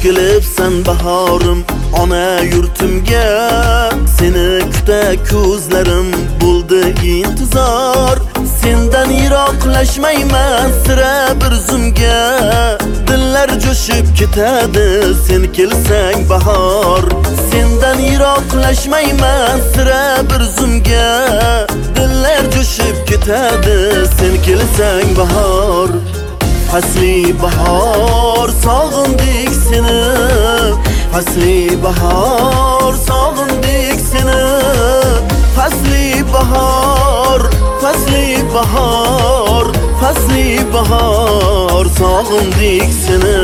kelibsan bahorim ona yurtimga, seni kuta ko'zlarim bo'ldi intizor. Sendan yiroqlashmayman sira bir zumga, dillar jo'shib ketadi sen kelsang bahor. Sendan yiroqlashmayman sira bir zumga, dillar jo'shib ketadi sen kelsang bahor. Fasli bahor sog'indik seni, fasli bahor sog'indik seni. Fasli bahor, fasli bahor, fasli bahor sog'indik seni.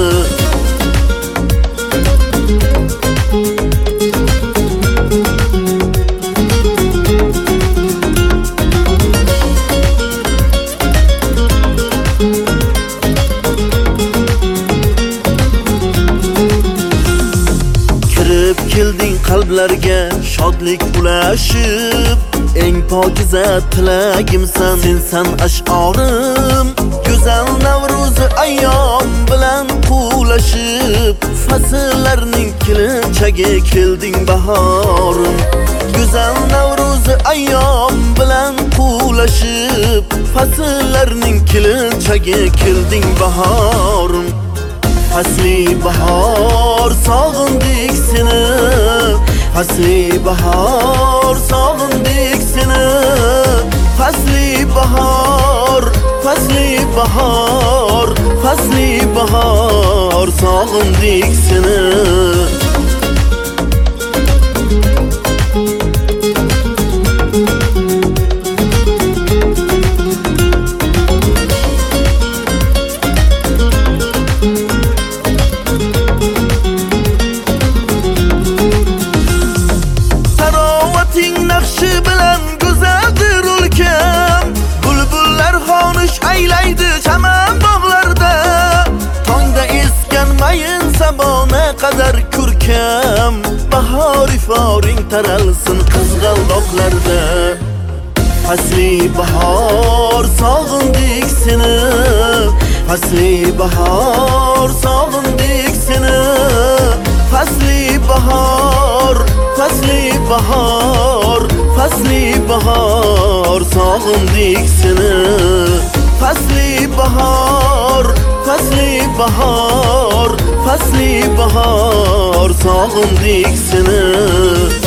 Kelding qalblarga shodlik ulashib, eng pokiza tilagimsan sensan ash'orim. Go'zal Navro'zi ayyom bilan quvlashib, fasllarning kelinchagi kelding bahorim. Go'zal Navro'zi ayyom bilan quvlashib, fasllarning kelinchagi kelding bahorim. Fasli bahor sog'indik seni, fasli bahor sog'indik seni. Fasli bahor, fasli bahor, fasli bahor sog'indik seni. Naqshi bilan go'zaldir o'lkam, bulbullar xonish aylaydi chaman bog'larda. Tongda esgan mayin sabona qadar ko'rkam, bahor iforing taralsin qizg'aldoqlarda. Fasli bahor sog'indik seni, fasli bahor sog'indik seni. Fasli bahor, fasli bahor, fasli bahor sog'indik seni. Fasli bahor, fasli bahor, fasli bahor sog'indik seni.